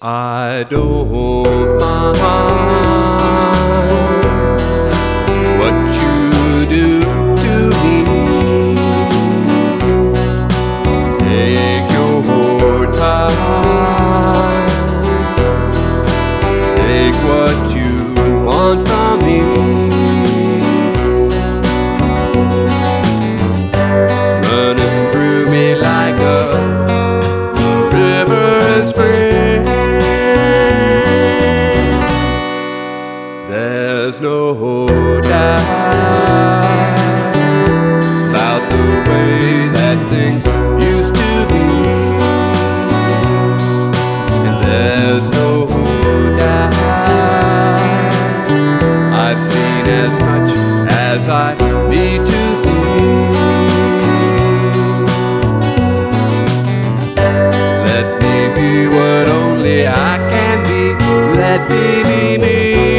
I don't mind what you do to me. Take your time, take what you want from me. Running through me like a river in spring. There's no doubt about the way that things used to be, and there's no doubt I've seen as much as I need to see. Let me be what only I can be. Let me be me.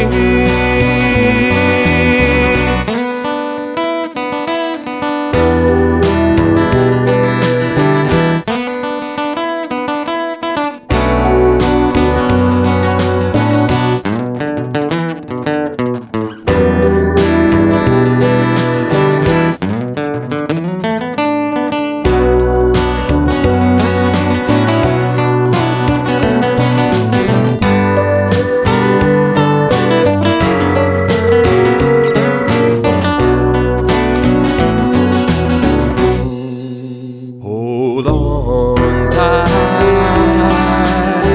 Hold on tight,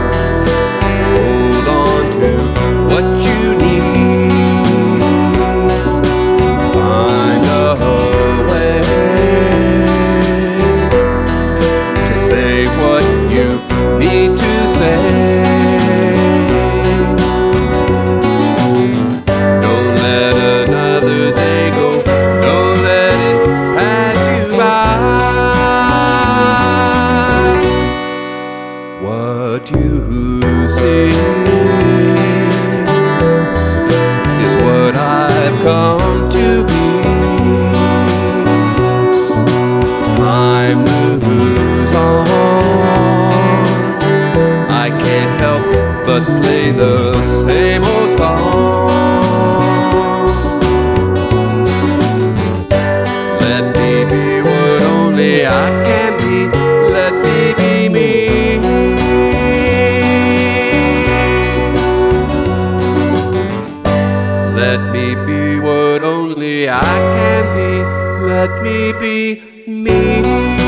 hold on to what you need, find a way to say what you need to say. Don't let another day go, don't let it pass you by. What you see is what I've come to be. Time moves on, I can't help but play the same old song. Let me be what only I can be. Let me be me. Let me be what only I can be. Let me be me.